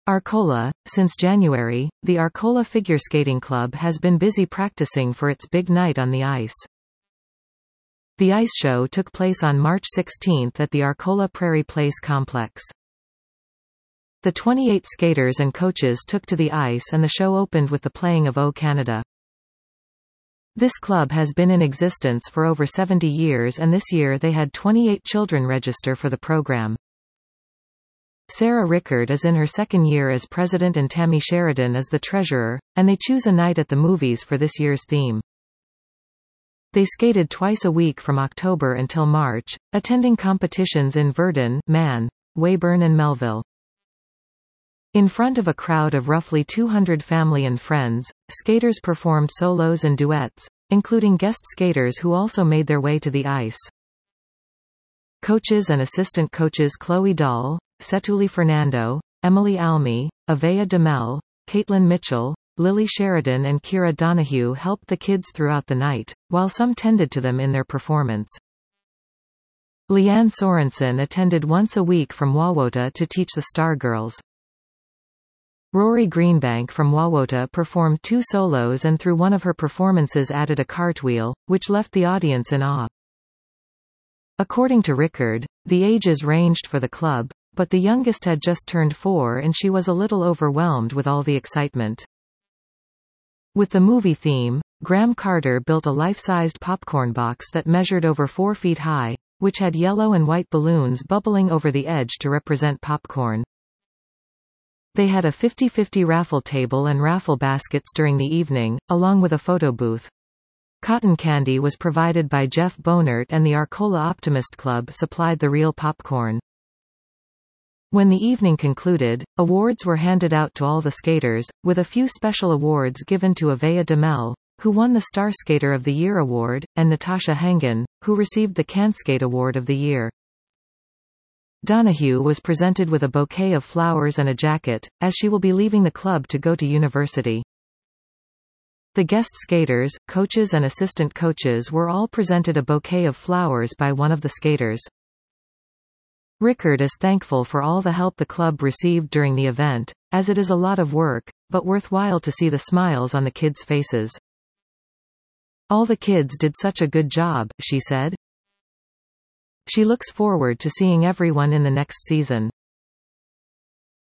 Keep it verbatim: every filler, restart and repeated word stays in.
Arcola. Since January, the Arcola Figure Skating Club has been busy practicing for its big night on the ice. The ice show took place on March sixteenth at the Arcola Prairie Place complex. The twenty-eight skaters and coaches took to the ice and the show opened with the playing of O Canada. This club has been in existence for over seventy years, and this year they had twenty-eight children register for the program. Sarah Rickard is in her second year as president and Tammy Sheridan is the treasurer, and they choose a night at the movies for this year's theme. They skated twice a week from October until March, attending competitions in Verdun, Man, Weyburn and Melville. In front of a crowd of roughly two hundred family and friends, skaters performed solos and duets, including guest skaters who also made their way to the ice. Coaches and assistant coaches Chloe Dahl, Setuli Fernando, Emily Almy, Avea DeMel, Caitlin Mitchell, Lily Sheridan and Kira Donahue helped the kids throughout the night, while some tended to them in their performance. Leanne Sorensen attended once a week from Wawota to teach the Star Girls. Rory Greenbank from Wawota performed two solos and through one of her performances added a cartwheel, which left the audience in awe. According to Rickard, the ages ranged for the club, but the youngest had just turned four and she was a little overwhelmed with all the excitement. With the movie theme, Graham Carter built a life-sized popcorn box that measured over four feet high, which had yellow and white balloons bubbling over the edge to represent popcorn. They had a fifty-fifty raffle table and raffle baskets during the evening, along with a photo booth. Cotton candy was provided by Jeff Bonert and the Arcola Optimist Club supplied the real popcorn. When the evening concluded, awards were handed out to all the skaters, with a few special awards given to Avea DeMel, who won the Star Skater of the Year award, and Natasha Hengen, who received the CanSkate Award of the Year. Donahue was presented with a bouquet of flowers and a jacket, as she will be leaving the club to go to university. The guest skaters, coaches and assistant coaches were all presented a bouquet of flowers by one of the skaters. Rickard is thankful for all the help the club received during the event, as it is a lot of work, but worthwhile to see the smiles on the kids' faces. All the kids did such a good job, she said. She looks forward to seeing everyone in the next season.